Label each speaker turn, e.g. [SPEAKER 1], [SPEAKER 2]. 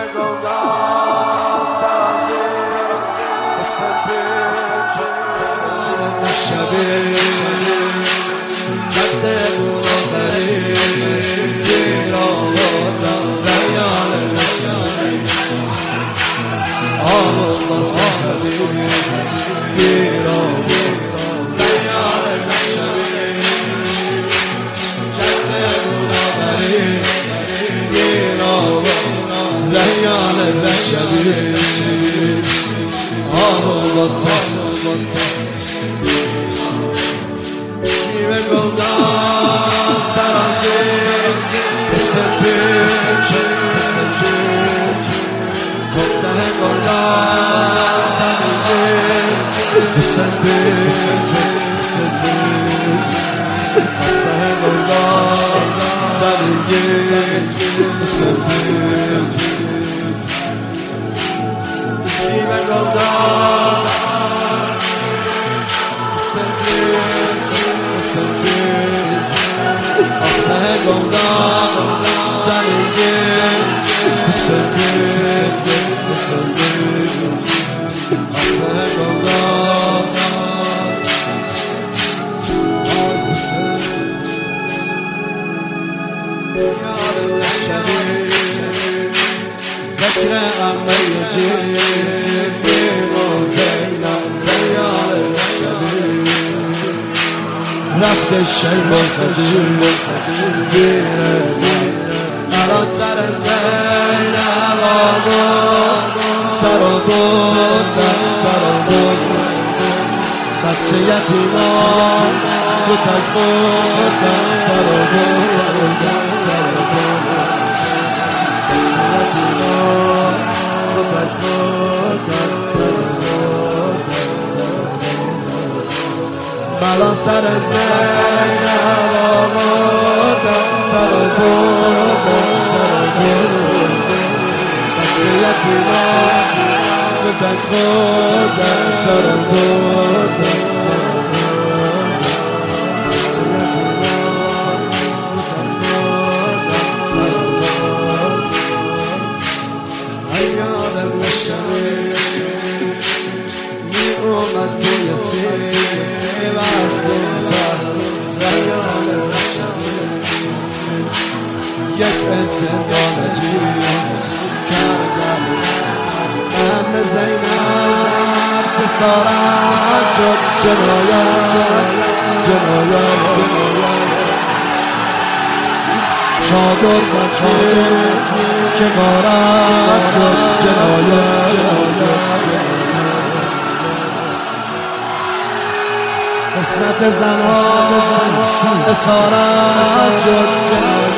[SPEAKER 1] ذکر غمه جیب و زینب زیار رفت شیب و خدیم زیر مرا سر زینب آورد سر و بردن سر و بردن بچه یتیمان کتک بردن سر و بردن سر و بردن بلا سر زینب آوردن سر و بردن سر و بردن بچه یتیمان کتک بردن سر و بردن یک انتقال عجیب کردم ام زینب جسارت شد جنایت چادر بچه که غارت شد جنایت قسمت زنان اسارت شد جنایت